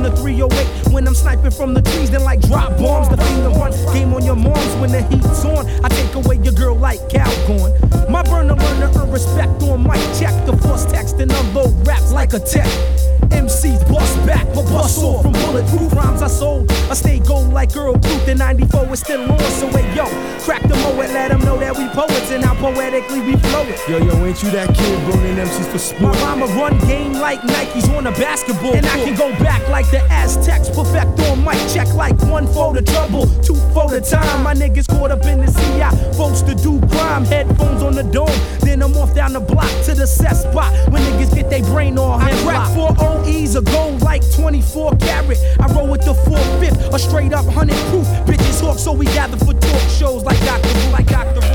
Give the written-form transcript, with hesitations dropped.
in the 308 when I'm sniping from the trees. Then like drop bombs, the finger run game on your moms when the heat's on. I take away your girl like Calgon. My burner learner earn respect on mic check. The force text and unload raps like a tech. MCs bust back, but bust off from bulletproof rhymes I sold. I stay gold like Earl Booth in 94, it's still on. So hey yo, crack the moat, let them know that we poets and how poetically we flow it. Yo, ain't you that kid burning MCs for sport? My rhyme run game like Nikes on a basketball and court. I can go back like the Aztecs, perfect on mic check like 1 for the trouble, 2 for the time. My niggas caught up in the CI, folks to do crime. Headphones on the dome, then I'm off down the block to the set spot when niggas get their brain on. I crack 4 OEs a gold like 24 karat. I roll with the 4/5, a straight up 100 proof. Bitches hawk, so we gather for talk shows like Dr.